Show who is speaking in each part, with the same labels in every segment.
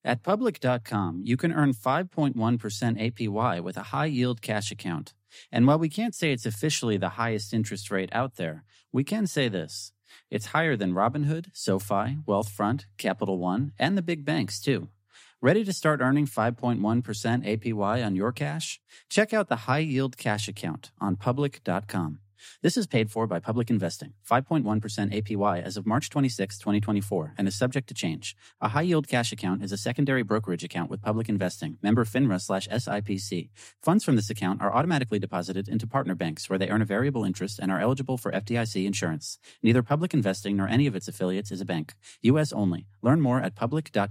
Speaker 1: At Public.com, you can earn 5.1% APY with a high-yield cash account. And while we can't say it's officially the highest interest rate out there, we can say this. It's higher than Robinhood, SoFi, Wealthfront, Capital One, and the big banks, too. Ready to start earning 5.1% APY on your cash? Check out the high-yield cash account on Public.com. This is paid for by Public Investing, 5.1% APY as of March 26, 2024, and is subject to change. A high-yield cash account is a secondary brokerage account with Public Investing, member FINRA/SIPC. Funds from this account are automatically deposited into partner banks where they earn a variable interest and are eligible for FDIC insurance. Neither Public Investing nor any of its affiliates is a bank. U.S. only. Learn more at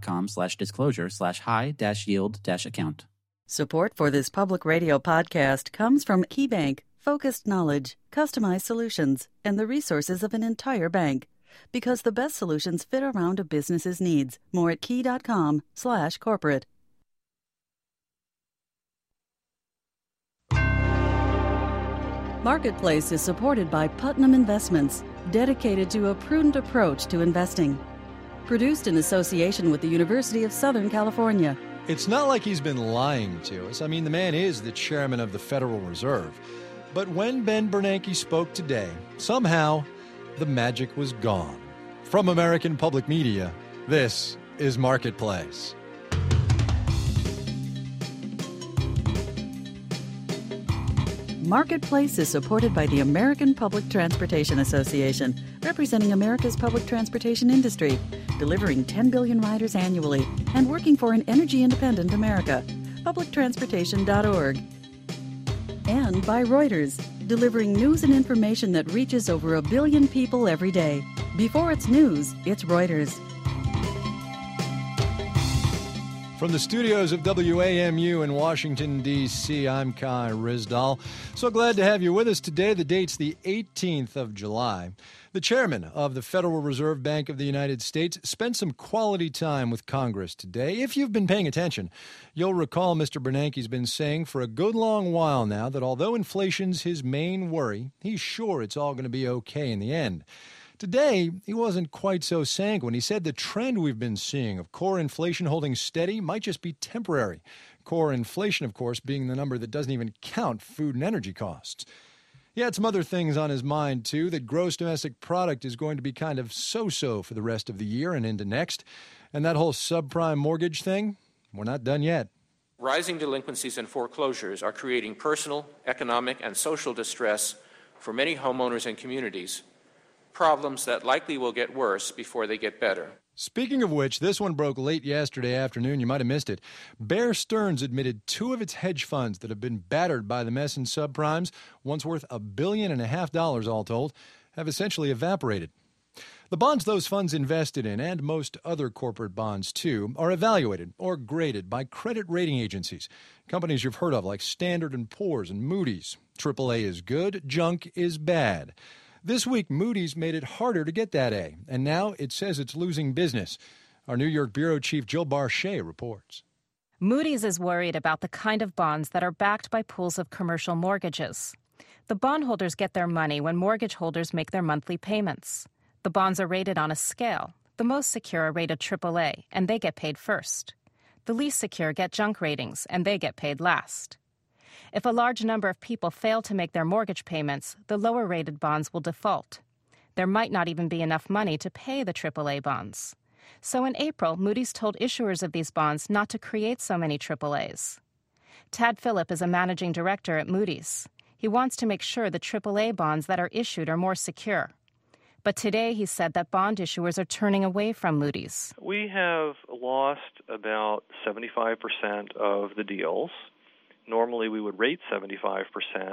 Speaker 1: public.com/disclosure/high-yield-account.
Speaker 2: Support for this public radio podcast comes from KeyBank. Focused knowledge, customized solutions, and the resources of an entire bank. Because the best solutions fit around a business's needs. More at key.com/corporate. Marketplace is supported by Putnam Investments, dedicated to a prudent approach to investing. Produced in association with the University of Southern California.
Speaker 3: It's not like he's been lying to us. I mean, the man is the chairman of the Federal Reserve. But when Ben Bernanke spoke today, somehow the magic was gone. From American Public Media, this is Marketplace.
Speaker 2: Marketplace is supported by the American Public Transportation Association, representing America's public transportation industry, delivering 10 billion riders annually, and working for an energy-independent America. publictransportation.org. And by Reuters, delivering news and information that reaches over 1 billion people every day. Before it's news, it's Reuters.
Speaker 3: From the studios of WAMU in Washington, D.C., I'm Kai Ryssdal. So glad to have you with us today. The date's the 18th of July. The chairman of the Federal Reserve Bank of the United States spent some quality time with Congress today. If you've been paying attention, you'll recall Mr. Bernanke's been saying for a good long while now that although inflation's his main worry, he's sure it's all going to be okay in the end. Today, he wasn't quite so sanguine. He said the trend we've been seeing of core inflation holding steady might just be temporary. Core inflation, of course, being the number that doesn't even count food and energy costs. He had some other things on his mind, too, that gross domestic product is going to be kind of so-so for the rest of the year and into next. And that whole subprime mortgage thing, we're not done yet.
Speaker 4: Rising delinquencies and foreclosures are creating personal, economic, and social distress for many homeowners and communities, problems that likely will get worse before they get better.
Speaker 3: Speaking of which, this one broke late yesterday afternoon. You might have missed it. Bear Stearns admitted 2 of its hedge funds that have been battered by the mess in subprimes, once worth $1.5 billion all told, have essentially evaporated. The bonds those funds invested in, and most other corporate bonds too, are evaluated or graded by credit rating agencies. Companies you've heard of like Standard & Poor's and Moody's. AAA is good, junk is bad. This week, Moody's made it harder to get that A, and now it says it's losing business. Our New York bureau chief Jill Barchet reports.
Speaker 5: Moody's is worried about the kind of bonds that are backed by pools of commercial mortgages. The bondholders get their money when mortgage holders make their monthly payments. The bonds are rated on a scale. The most secure are rated AAA, and they get paid first. The least secure get junk ratings, and they get paid last. If a large number of people fail to make their mortgage payments, the lower-rated bonds will default. There might not even be enough money to pay the AAA bonds. So in April, Moody's told issuers of these bonds not to create so many AAAs. Tad Phillip is a managing director at Moody's. He wants to make sure the AAA bonds that are issued are more secure. But today he said that bond issuers are turning away from Moody's.
Speaker 6: We have lost about 75% of the deals. Normally we would rate 75%.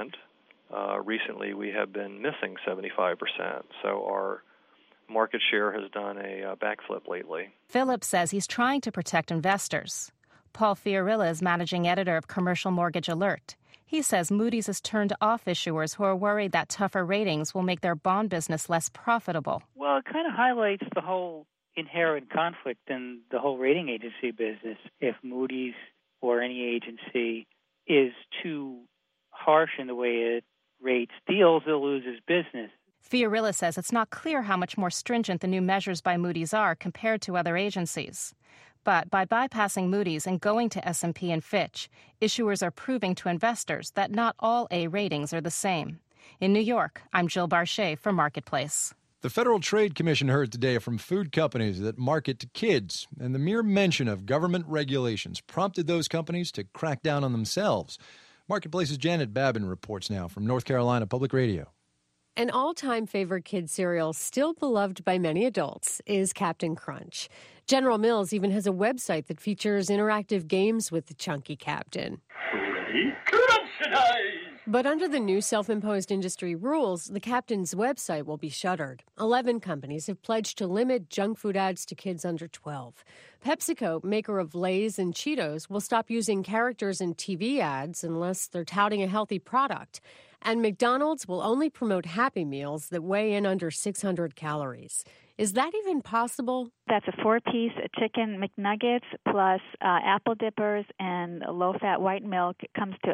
Speaker 6: Recently we have been missing 75%. So our market share has done a backflip lately.
Speaker 5: Phillips says he's trying to protect investors. Paul Fiorilla is managing editor of Commercial Mortgage Alert. He says Moody's has turned off issuers who are worried that tougher ratings will make their bond business less profitable.
Speaker 7: Well, it kind of highlights the whole inherent conflict in the whole rating agency business. If Moody's or any agency is too harsh in the way it rates deals, it'll lose its business.
Speaker 5: Fiorilla says it's not clear how much more stringent the new measures by Moody's are compared to other agencies. But by bypassing Moody's and going to S&P and Fitch, issuers are proving to investors that not all A ratings are the same. In New York, I'm Jill Barchet for Marketplace.
Speaker 3: The Federal Trade Commission heard today from food companies that market to kids, and the mere mention of government regulations prompted those companies to crack down on themselves. Marketplace's Janet Babin reports now from North Carolina Public Radio.
Speaker 8: An all-time favorite kid cereal, still beloved by many adults, is Captain Crunch. General Mills even has a website that features interactive games with the chunky Captain.
Speaker 9: Ready? Crunchize!
Speaker 8: But under the new self-imposed industry rules, the Captain's website will be shuttered. 11 companies have pledged to limit junk food ads to kids under 12. PepsiCo, maker of Lay's and Cheetos, will stop using characters in TV ads unless they're touting a healthy product. And McDonald's will only promote Happy Meals that weigh in under 600 calories. Is that even possible?
Speaker 10: That's a 4-piece chicken McNuggets plus apple dippers and low-fat white milk. It comes to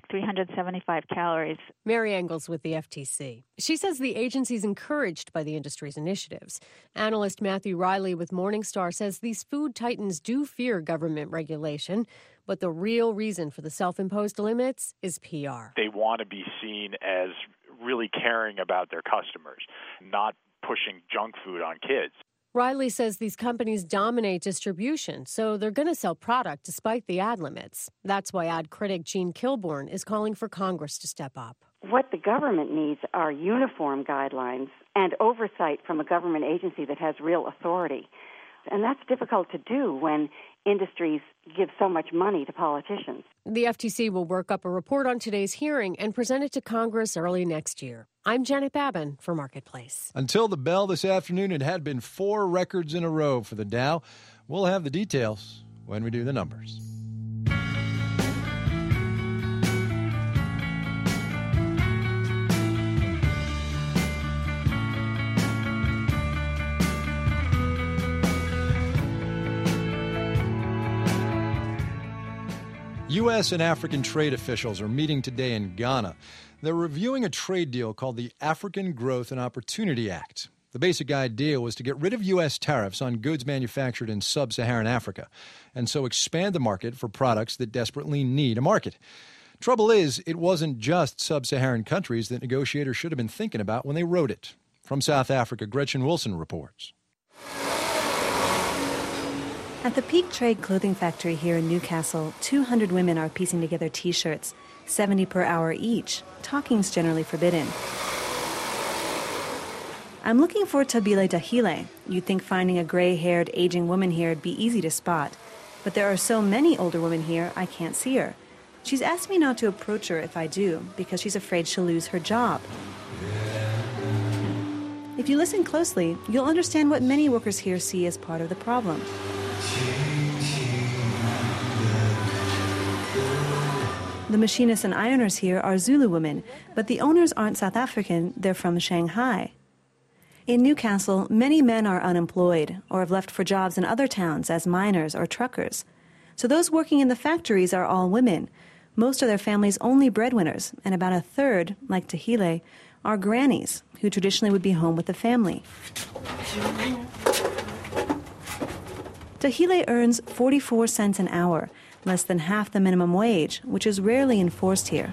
Speaker 10: 375 calories.
Speaker 8: Mary Engels with the FTC. She says the agency's encouraged by the industry's initiatives. Analyst Matthew Riley with Morningstar says these food titans do fear government regulation, but the real reason for the self-imposed limits is PR.
Speaker 11: They want to be seen as really caring about their customers, not pushing junk food on kids.
Speaker 8: Riley says these companies dominate distribution, so they're going to sell product despite the ad limits. That's why ad critic Gene Kilborn is calling for Congress to step up.
Speaker 12: What the government needs are uniform guidelines and oversight from a government agency that has real authority. And that's difficult to do when industries give so much money to politicians.
Speaker 8: The FTC will work up a report on today's hearing and present it to Congress early next year. I'm Janet Babin for Marketplace.
Speaker 3: Until the bell this afternoon, it had been 4 records in a row for the Dow. We'll have the details when we do the numbers. U.S. and African trade officials are meeting today in Ghana. They're reviewing a trade deal called the African Growth and Opportunity Act. The basic idea was to get rid of U.S. tariffs on goods manufactured in sub-Saharan Africa, and so expand the market for products that desperately need a market. Trouble is, it wasn't just sub-Saharan countries that negotiators should have been thinking about when they wrote it. From South Africa, Gretchen Wilson reports.
Speaker 13: At the Peak Trade clothing factory here in Newcastle, 200 women are piecing together T-shirts, 70 per hour each. Talking's generally forbidden. I'm looking for Tabile Dahile. You'd think finding a gray-haired, aging woman here would be easy to spot. But there are so many older women here, I can't see her. She's asked me not to approach her if I do, because she's afraid she'll lose her job. If you listen closely, you'll understand what many workers here see as part of the problem. The machinists and ironers here are Zulu women, but the owners aren't South African, they're from Shanghai. In Newcastle, many men are unemployed or have left for jobs in other towns as miners or truckers. So those working in the factories are all women. Most of their families' only breadwinners, and about a third, like Tahile, are grannies, who traditionally would be home with the family. Tahile earns 44 cents an hour, less than half the minimum wage, which is rarely enforced here.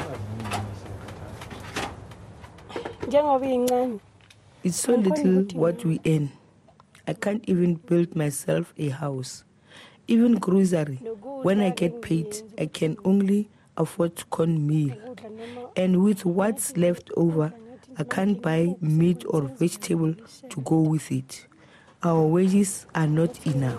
Speaker 14: It's so little what we earn. I can't even build myself a house. Even grocery, when I get paid, I can only afford corn meal. And with what's left over, I can't buy meat or vegetable to go with it. Our wages are not enough.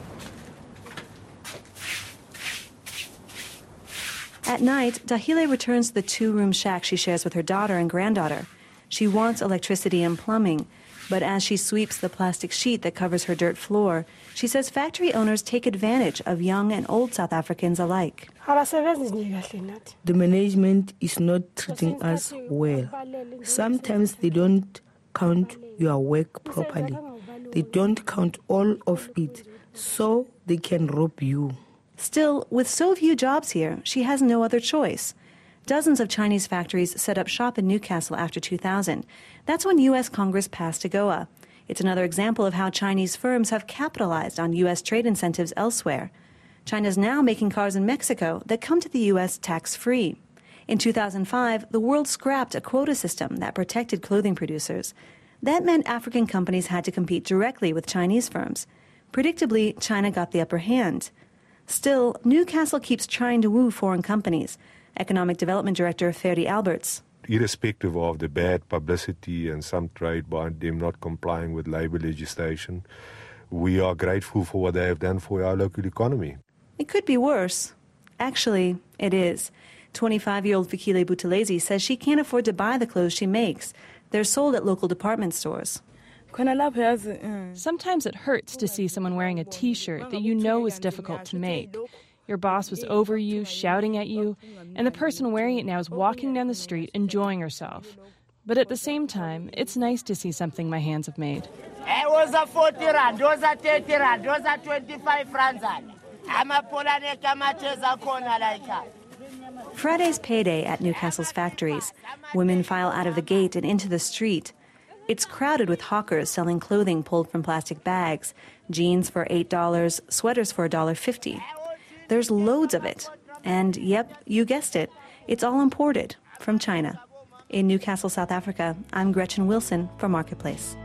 Speaker 13: At night, Dahile returns to the 2-room shack she shares with her daughter and granddaughter. She wants electricity and plumbing, but as she sweeps the plastic sheet that covers her dirt floor, she says factory owners take advantage of young and old South Africans alike.
Speaker 14: The management is not treating us well. Sometimes they don't count your work properly. They don't count all of it, so they can rob you.
Speaker 13: Still, with so few jobs here, she has no other choice. Dozens of Chinese factories set up shop in Newcastle after 2000. That's when U.S. Congress passed AGOA. It's another example of how Chinese firms have capitalized on U.S. trade incentives elsewhere. China's now making cars in Mexico that come to the U.S. tax-free. In 2005, the world scrapped a quota system that protected clothing producers. That meant African companies had to compete directly with Chinese firms. Predictably, China got the upper hand. Still, Newcastle keeps trying to woo foreign companies. Economic Development Director Ferdy Alberts.
Speaker 15: Irrespective of the bad publicity and some trade by them not complying with labor legislation, we are grateful for what they have done for our local economy.
Speaker 13: It could be worse. Actually, it is. 25-year-old Fikile Buthelezi says she can't afford to buy the clothes she makes. They're sold at local department stores.
Speaker 16: Sometimes it hurts to see someone wearing a T-shirt that you know is difficult to make. Your boss was over you, shouting at you, and the person wearing it now is walking down the street enjoying herself. But at the same time, it's nice to see something my hands have made.
Speaker 17: It was a 40 rand, those are 30 rand, those are 25 rands.
Speaker 13: Friday's payday at Newcastle's factories. Women file out of the gate and into the street. It's crowded with hawkers selling clothing pulled from plastic bags, jeans for $8, sweaters for $1.50. There's loads of it. And, yep, you guessed it, it's all imported from China. In Newcastle, South Africa, I'm Gretchen Wilson for Marketplace.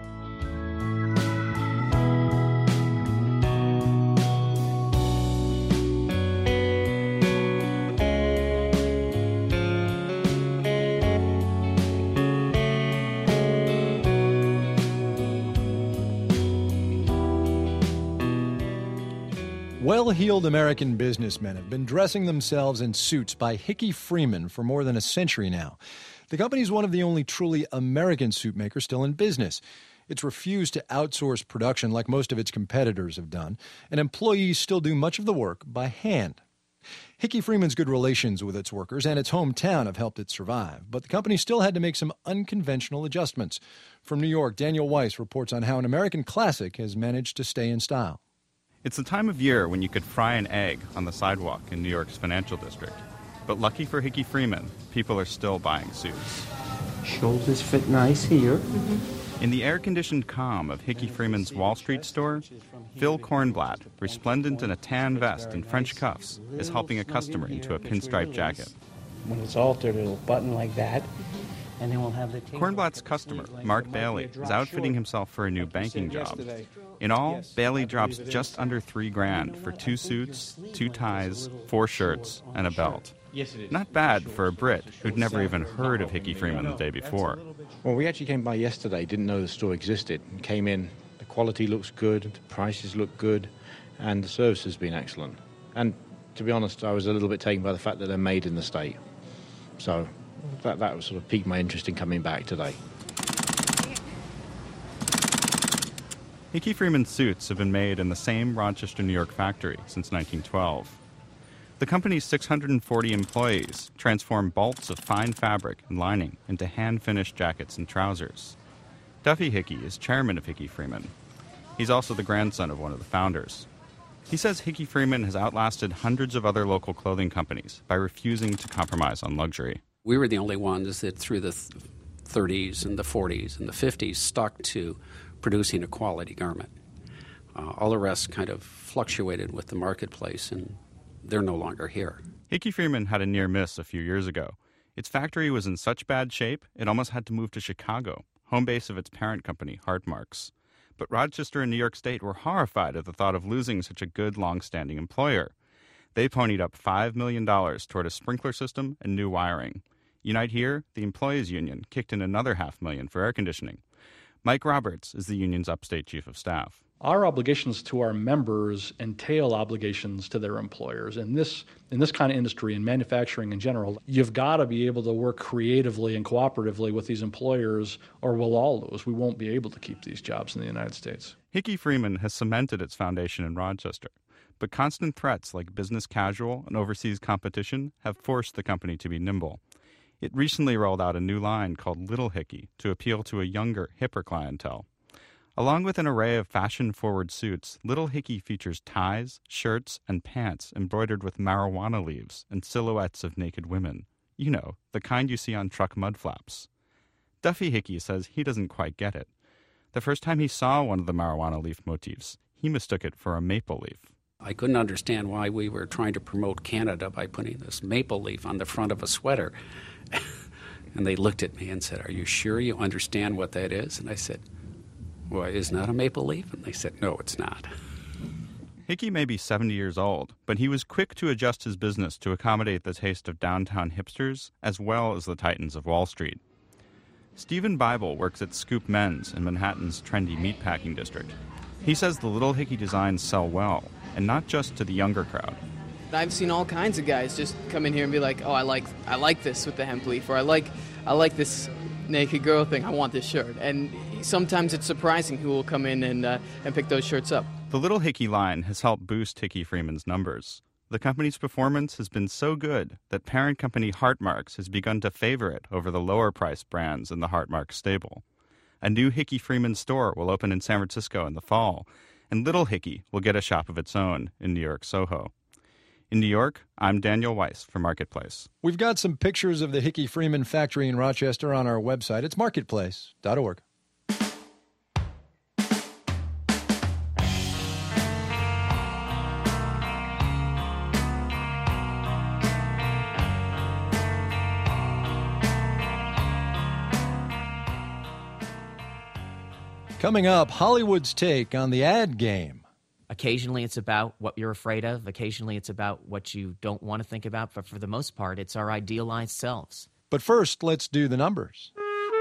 Speaker 3: Well-heeled American businessmen have been dressing themselves in suits by Hickey Freeman for more than a century now. The company is one of the only truly American suit makers still in business. It's refused to outsource production like most of its competitors have done, and employees still do much of the work by hand. Hickey Freeman's good relations with its workers and its hometown have helped it survive, but the company still had to make some unconventional adjustments. From New York, Daniel Weiss reports on how an American classic has managed to stay in style.
Speaker 18: It's the time of year when you could fry an egg on the sidewalk in New York's financial district. But lucky for Hickey Freeman, people are still buying suits.
Speaker 19: Shoulders fit nice here.
Speaker 18: In the air-conditioned calm of Hickey Freeman's Wall Street store, Phil Kornblatt, resplendent in a tan vest and French cuffs, is helping a customer into a pinstripe jacket.
Speaker 19: When it's altered, it'll button like that. And then we'll have the
Speaker 18: Kornblatt's customer, Mark Bailey, is outfitting himself for a new banking job. In all, Bailey drops just under $3,000 for 2 suits, 2 ties, 4 shirts, and a belt. Not bad for a Brit who'd never even heard of Hickey Freeman the day before.
Speaker 20: Well, we actually came by yesterday, didn't know the store existed, and came in. The quality looks good, the prices look good, and the service has been excellent. And to be honest, I was a little bit taken by the fact that they're made in the state. So that sort of piqued my interest in coming back today.
Speaker 18: Hickey Freeman suits have been made in the same Rochester, New York factory since 1912. The company's 640 employees transform bolts of fine fabric and lining into hand-finished jackets and trousers. Duffy Hickey is chairman of Hickey Freeman. He's also the grandson of one of the founders. He says Hickey Freeman has outlasted hundreds of other local clothing companies by refusing to compromise on luxury.
Speaker 21: We were the only ones that through the 30s and the 40s and the 50s stuck to producing a quality garment. All the rest kind of fluctuated with the marketplace, and they're no longer here.
Speaker 18: Hickey Freeman had a near miss a few years ago. Its factory was in such bad shape, it almost had to move to Chicago, home base of its parent company, Hartmarks. But Rochester and New York State were horrified at the thought of losing such a good, long-standing employer. They ponied up $5 million toward a sprinkler system and new wiring. Unite Here, the employees' union, kicked in another $500,000 for air conditioning. Mike Roberts is the union's upstate chief of staff.
Speaker 22: Our obligations to our members entail obligations to their employers. In this kind of industry, in manufacturing in general, you've got to be able to work creatively and cooperatively with these employers, or we'll all lose. We won't be able to keep these jobs in the United States.
Speaker 18: Hickey Freeman has cemented its foundation in Rochester, but constant threats like business casual and overseas competition have forced the company to be nimble. It recently rolled out a new line called Little Hickey to appeal to a younger, hipper clientele. Along with an array of fashion-forward suits, Little Hickey features ties, shirts, and pants embroidered with marijuana leaves and silhouettes of naked women. You know, the kind you see on truck mud flaps. Duffy Hickey says he doesn't quite get it. The first time he saw one of the marijuana leaf motifs, he mistook it for a maple leaf.
Speaker 21: I couldn't understand why we were trying to promote Canada by putting this maple leaf on the front of a sweater. And they looked at me and said, "Are you sure you understand what that is?" And I said, "Well, isn't that a maple leaf?" And they said, "No, it's not."
Speaker 18: Hickey may be 70 years old, but he was quick to adjust his business to accommodate the taste of downtown hipsters as well as the titans of Wall Street. Stephen Bible works at Scoop Men's in Manhattan's trendy meatpacking district. He says the Little Hickey designs sell well, and not just to the younger crowd.
Speaker 1: I've seen all kinds of guys just come in here and be like, "Oh, I like this with the hemp leaf," or I like this naked girl thing. I want this shirt. And sometimes it's surprising who will come in and pick those shirts up.
Speaker 18: The Little Hickey line has helped boost Hickey Freeman's numbers. The company's performance has been so good that parent company Hartmarks has begun to favor it over the lower-priced brands in the Hartmarks stable. A new Hickey Freeman store will open in San Francisco in the fall, and Little Hickey will get a shop of its own in New York Soho. In New York, I'm Daniel Weiss for Marketplace.
Speaker 3: We've got some pictures of the Hickey Freeman factory in Rochester on our website. It's marketplace.org. Coming up, Hollywood's take on the ad game.
Speaker 2: Occasionally it's about what you're afraid of. Occasionally it's about what you don't want to think about. But for the most part, it's our idealized selves.
Speaker 3: But first, let's do the numbers.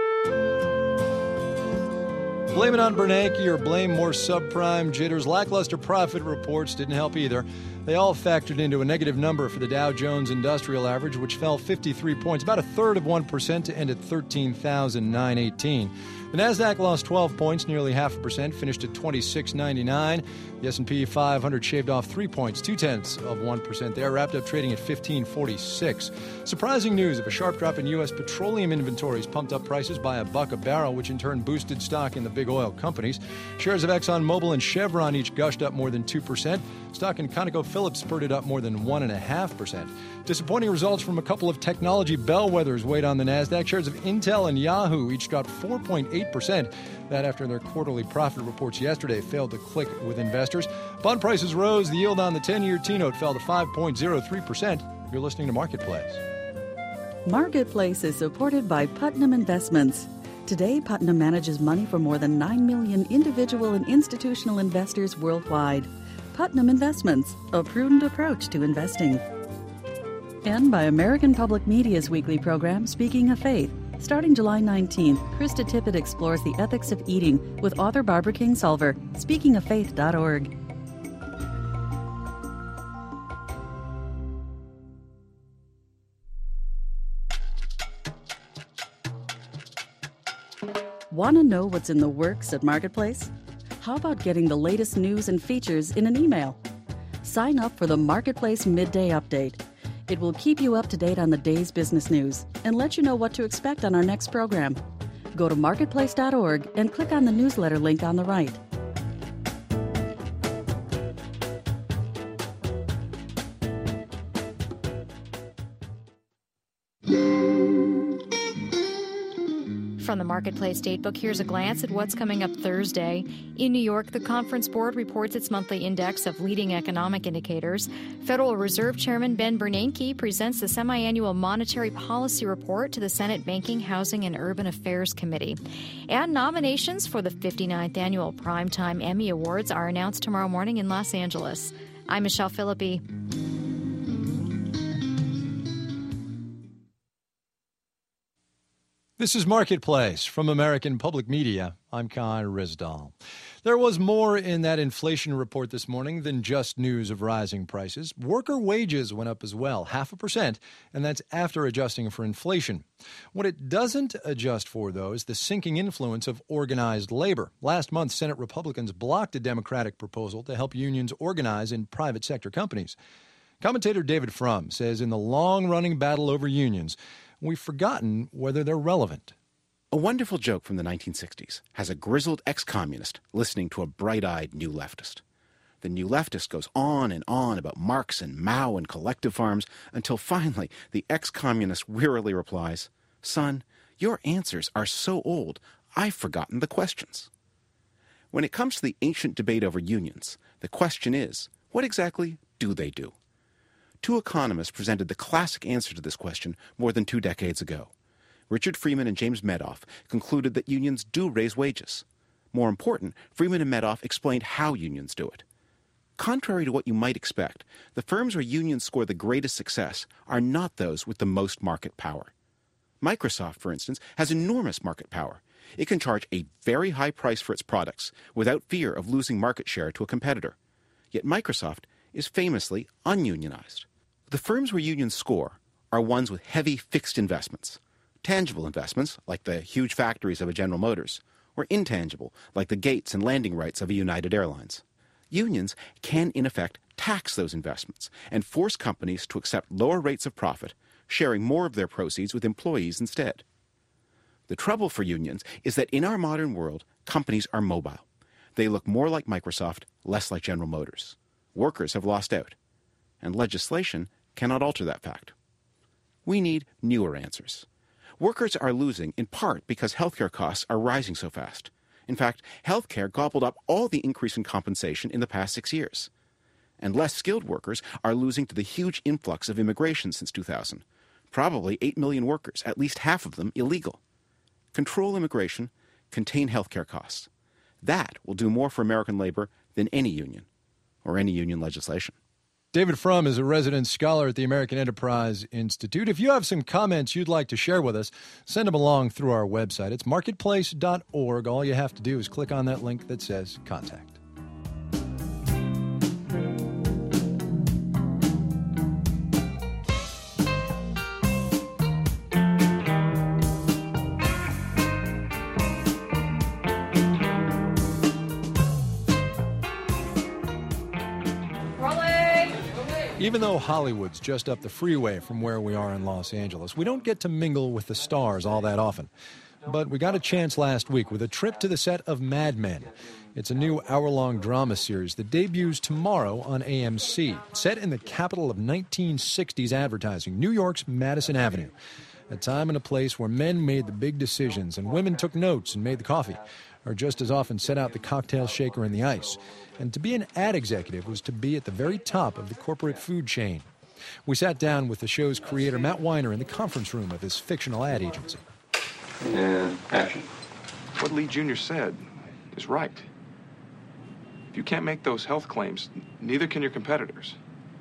Speaker 3: Blame it on Bernanke or blame more subprime jitters. Lackluster profit reports didn't help either. They all factored into a negative number for the Dow Jones Industrial Average, which fell 53 points, about a third of 1% to end at 13,918. The Nasdaq lost 12 points, nearly 0.5%, finished at 2699. The S&P 500 shaved off 3 points, 0.2% there, wrapped up trading at 1546. Surprising news of a sharp drop in U.S. petroleum inventories pumped up prices by $1 a barrel, which in turn boosted stock in the big oil companies. Shares of ExxonMobil and Chevron each gushed up more than 2%. Stock in ConocoPhillips spurted up more than 1.5%. Disappointing results from a couple of technology bellwethers weighed on the Nasdaq. Shares of Intel and Yahoo each dropped 4.8%. That after their quarterly profit reports yesterday failed to click with investors. Bond prices rose. The yield on the 10-year T-note fell to 5.03%. You're listening to Marketplace.
Speaker 23: Marketplace is supported by Putnam Investments. Today, Putnam manages money for more than 9 million individual and institutional investors worldwide. Putnam Investments, a prudent approach to investing. And by American Public Media's weekly program, Speaking of Faith. Starting July 19th, Krista Tippett explores the ethics of eating with author Barbara Kingsolver. SpeakingofFaith.org. Want to know what's in the works at Marketplace? How about getting the latest news and features in an email? Sign up for the Marketplace Midday Update. It will keep you up to date on the day's business news and let you know what to expect on our next program. Go to marketplace.org and click on the newsletter link on the right.
Speaker 24: From the Marketplace Datebook, here's a glance at what's coming up Thursday. In New York, the Conference Board reports its monthly index of leading economic indicators. Federal Reserve Chairman Ben Bernanke presents the semi-annual Monetary Policy Report to the Senate Banking, Housing, and Urban Affairs Committee. And nominations for the 59th Annual Primetime Emmy Awards are announced tomorrow morning in Los Angeles. I'm Michelle Philippi.
Speaker 3: This is Marketplace from American Public Media. I'm Kai Rizdal. There was more in that inflation report this morning than just news of rising prices. Worker wages went up as well, 0.5%, and that's after adjusting for inflation. What it doesn't adjust for, though, is the sinking influence of organized labor. Last month, Senate Republicans blocked a Democratic proposal to help unions organize in private sector companies. Commentator David Frum says in the long-running battle over unions, we've forgotten whether they're relevant.
Speaker 25: A wonderful joke from the 1960s has a grizzled ex-communist listening to a bright-eyed new leftist. The new leftist goes on and on about Marx and Mao and collective farms until finally the ex-communist wearily replies, "Son, your answers are so old, I've forgotten the questions." When it comes to the ancient debate over unions, the question is, what exactly do they do? Two economists presented the classic answer to this question more than 2 decades ago. Richard Freeman and James Medoff concluded that unions do raise wages. More important, Freeman and Medoff explained how unions do it. Contrary to what you might expect, the firms where unions score the greatest success are not those with the most market power. Microsoft, for instance, has enormous market power. It can charge a very high price for its products without fear of losing market share to a competitor. Yet Microsoft is famously ununionized. The firms where unions score are ones with heavy fixed investments. Tangible investments, like the huge factories of a General Motors, or intangible, like the gates and landing rights of a United Airlines. Unions can, in effect, tax those investments and force companies to accept lower rates of profit, sharing more of their proceeds with employees instead. The trouble for unions is that in our modern world, companies are mobile. They look more like Microsoft, less like General Motors. Workers have lost out, and legislation cannot alter that fact. We need newer answers. Workers are losing in part because healthcare costs are rising so fast. In fact, healthcare gobbled up all the increase in compensation in the past 6 years. And less skilled workers are losing to the huge influx of immigration since 2000. Probably 8 million workers, at least half of them illegal. Control immigration, contain healthcare costs. That will do more for American labor than any union, or any union legislation.
Speaker 3: David Frum is a resident scholar at the American Enterprise Institute. If you have some comments you'd like to share with us, send them along through our website. It's marketplace.org. All you have to do is click on that link that says Contact. Even though Hollywood's just up the freeway from where we are in Los Angeles, we don't get to mingle with the stars all that often. But we got a chance last week with a trip to the set of Mad Men. It's a new hour-long drama series that debuts tomorrow on AMC. Set in the capital of 1960s advertising, New York's Madison Avenue. A time and a place where men made the big decisions and women took notes and made the coffee, or just as often set out the cocktail shaker and the ice. And to be an ad executive was to be at the very top of the corporate food chain. We sat down with the show's creator, Matt Weiner, in the conference room of his fictional ad agency.
Speaker 4: And action.
Speaker 5: What Lee Jr. said is right. If you can't make those health claims, neither can your competitors.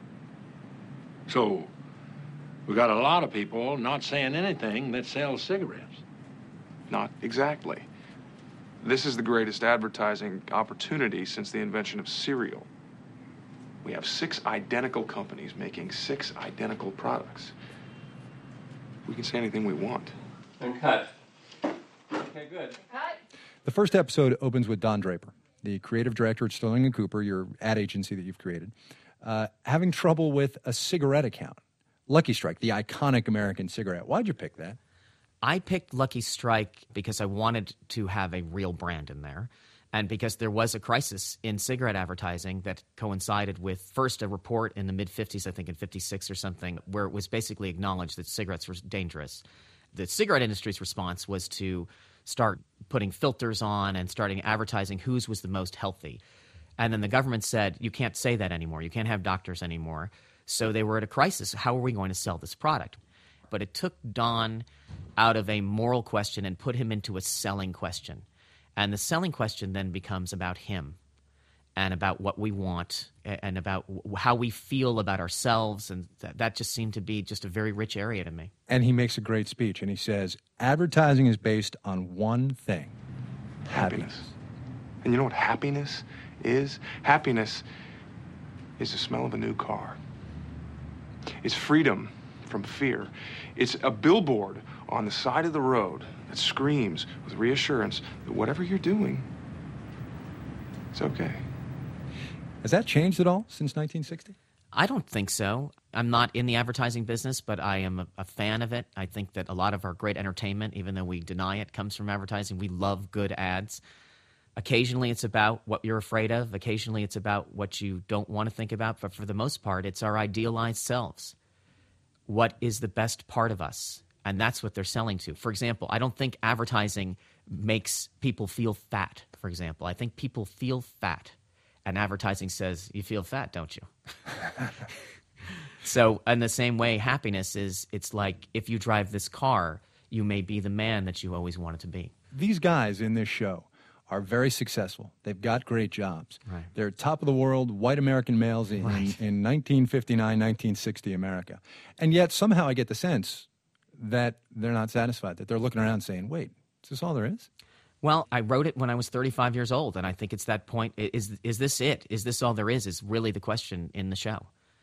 Speaker 6: So, we got a lot of people not saying anything that sells cigarettes.
Speaker 5: Not exactly. This is the greatest advertising opportunity since the invention of cereal. We have 6 identical companies making 6 identical products. We can say anything we want.
Speaker 6: And cut. Okay, good.
Speaker 5: Cut.
Speaker 3: The first episode opens with Don Draper, the creative director at Sterling & Cooper, your ad agency that you've created, having trouble with a cigarette account. Lucky Strike, the iconic American cigarette. Why'd you pick that?
Speaker 2: I picked Lucky Strike because I wanted to have a real brand in there, and because there was a crisis in cigarette advertising that coincided with first a report in the mid-50s, I think in 56 or something, where it was basically acknowledged that cigarettes were dangerous. The cigarette industry's response was to start putting filters on and starting advertising whose was the most healthy. And then the government said, you can't say that anymore. You can't have doctors anymore. So they were at a crisis. How are we going to sell this product? But it took Don out of a moral question and put him into a selling question. And the selling question then becomes about him and about what we want and about how we feel about ourselves. And that just seemed to be just a very rich area to me.
Speaker 3: And he makes a great speech, and he says, advertising is based on one thing: happiness.
Speaker 5: And you know what happiness is? Happiness is the smell of a new car. It's freedom from fear. It's a billboard on the side of the road that screams with reassurance that whatever you're doing, it's okay.
Speaker 3: Has that changed at all since 1960?
Speaker 2: I don't think so. I'm not in the advertising business, but I am a fan of it. I think that a lot of our great entertainment, even though we deny it, comes from advertising. We love good ads. Occasionally it's about what you're afraid of. Occasionally it's about what you don't want to think about. But for the most part, it's our idealized selves. What is the best part of us? And that's what they're selling to. For example, I don't think advertising makes people feel fat, for example. I think people feel fat, and advertising says, you feel fat, don't you? So in the same way, happiness is, it's like if you drive this car, you may be the man that you always wanted to be.
Speaker 3: These guys in this show are very successful. They've got great jobs.
Speaker 2: Right.
Speaker 3: They're top of the world white American males in 1959, 1960 America. And yet somehow I get the sense that they're not satisfied, that they're looking around saying, wait, is this all there is?
Speaker 2: Well, I wrote it when I was 35 years old, and I think it's that point. Is this it? Is this all there is really the question in the show.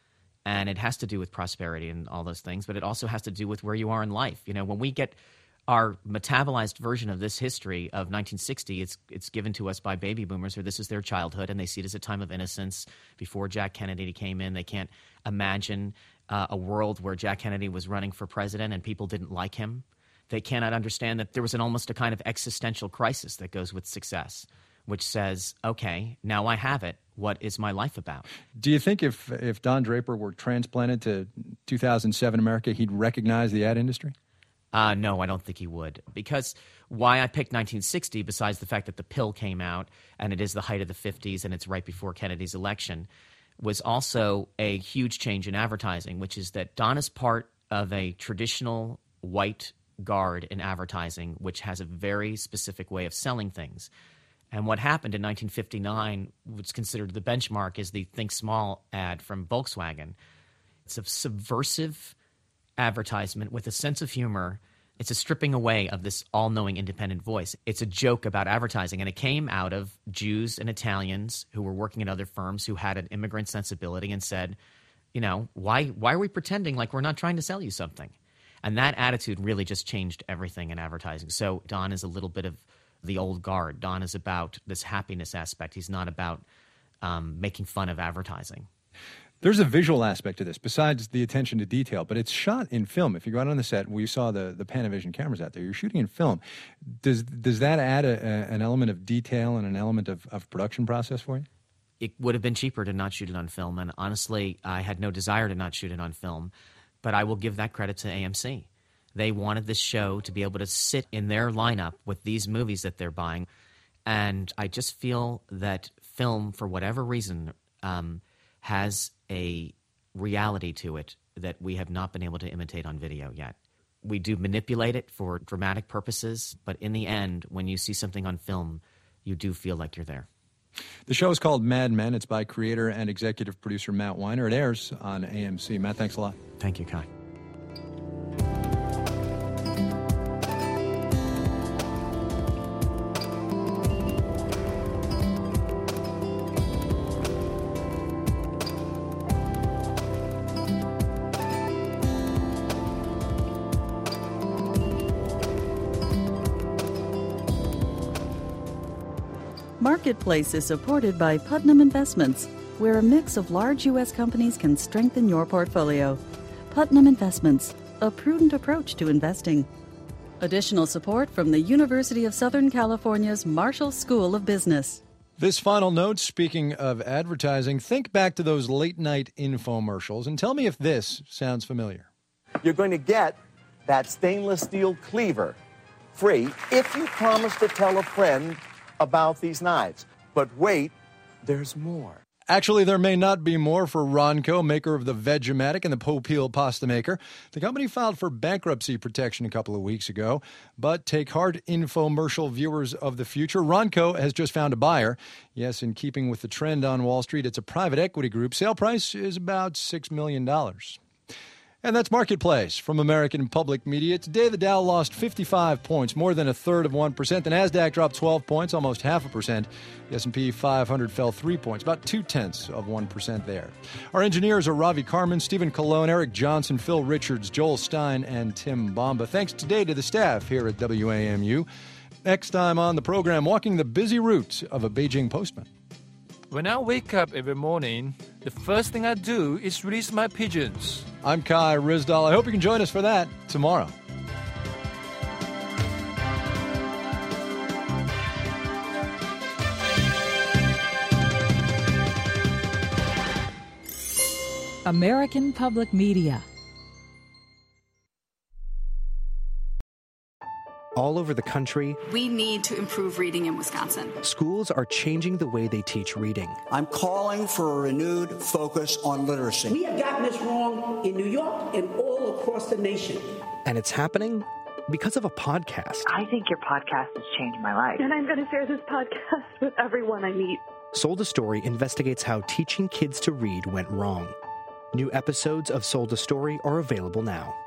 Speaker 2: And it has to do with prosperity and all those things, but it also has to do with where you are in life. You know, when we get our metabolized version of this history of 1960, it's given to us by baby boomers, or this is their childhood, and they see it as a time of innocence before Jack Kennedy came in. They can't imagine a world where Jack Kennedy was running for president and people didn't like him. They cannot understand that there was almost a kind of existential crisis that goes with success, which says, okay, now I have it. What is my life about?
Speaker 3: Do you think if Don Draper were transplanted to 2007 America, he'd recognize the ad industry?
Speaker 2: No, I don't think he would. Because why I picked 1960, besides the fact that the pill came out and it is the height of the 50s and it's right before Kennedy's election, was also a huge change in advertising, which is that Don is part of a traditional white guard in advertising, which has a very specific way of selling things. And what happened in 1959 was considered the benchmark is the Think Small ad from Volkswagen. It's a subversive advertisement with a sense of humor. It's a stripping away of this all-knowing independent voice. It's a joke about advertising, and it came out of Jews and Italians who were working at other firms who had an immigrant sensibility and said, you know, why are we pretending like we're not trying to sell you something? And that attitude really just changed everything in advertising. So Don is a little bit of the old guard. Don is about this happiness aspect. He's not about making fun of advertising.
Speaker 3: There's a visual aspect to this besides the attention to detail, but it's shot in film. If you go out on the set, we saw the Panavision cameras out there. You're shooting in film. Does that add an element of detail and an element of production process for you?
Speaker 2: It would have been cheaper to not shoot it on film, and honestly, I had no desire to not shoot it on film, but I will give that credit to AMC. They wanted this show to be able to sit in their lineup with these movies that they're buying. And I just feel that film, for whatever reason, has a reality to it that we have not been able to imitate on video yet. We do manipulate it for dramatic purposes, but in the end, when you see something on film, you do feel like you're there.
Speaker 3: The show is called Mad Men. It's by creator and executive producer Matt Weiner. It airs on AMC. Matt, thanks a lot.
Speaker 2: Thank you, Kai.
Speaker 23: Marketplace is supported by Putnam Investments, where a mix of large U.S. companies can strengthen your portfolio. Putnam Investments, a prudent approach to investing. Additional support from the University of Southern California's Marshall School of Business.
Speaker 3: This final note, speaking of advertising, think back to those late-night infomercials and tell me if this sounds familiar.
Speaker 7: You're going to get that stainless steel cleaver free if you promise to tell a friend about these knives. But wait, there's more.
Speaker 3: Actually, there may not be more for Ronco, maker of the Vegematic and the Popeel pasta maker. The company filed for bankruptcy protection a couple of weeks ago. But take heart, infomercial viewers of the future. Ronco has just found a buyer. Yes, in keeping with the trend on Wall Street, it's a private equity group. Sale price is about $6 million. And that's Marketplace from American Public Media. Today, the Dow lost 55 points, more than 1/3%. The NASDAQ dropped 12 points, almost 0.5%. The S&P 500 fell 3 points, about 0.2% there. Our engineers are Ravi Carmen, Stephen Colon, Eric Johnson, Phil Richards, Joel Stein, and Tim Bomba. Thanks today to the staff here at WAMU. Next time on the program, walking the busy route of a Beijing postman.
Speaker 9: When I wake up every morning, the first thing I do is release my pigeons.
Speaker 3: I'm Kai Ryssdal. I hope you can join us for that tomorrow.
Speaker 10: American Public Media.
Speaker 8: all over the country.
Speaker 11: We need to improve reading in Wisconsin.
Speaker 8: Schools are changing the way they teach reading.
Speaker 12: I'm calling for a renewed focus on literacy.
Speaker 14: We have gotten this wrong in New York and all across the nation.
Speaker 8: And it's happening because of a podcast.
Speaker 15: I think your podcast has changed my life.
Speaker 26: And I'm going to share this podcast with everyone I meet.
Speaker 8: Sold a Story investigates how teaching kids to read went wrong. New episodes of Sold a Story are available now.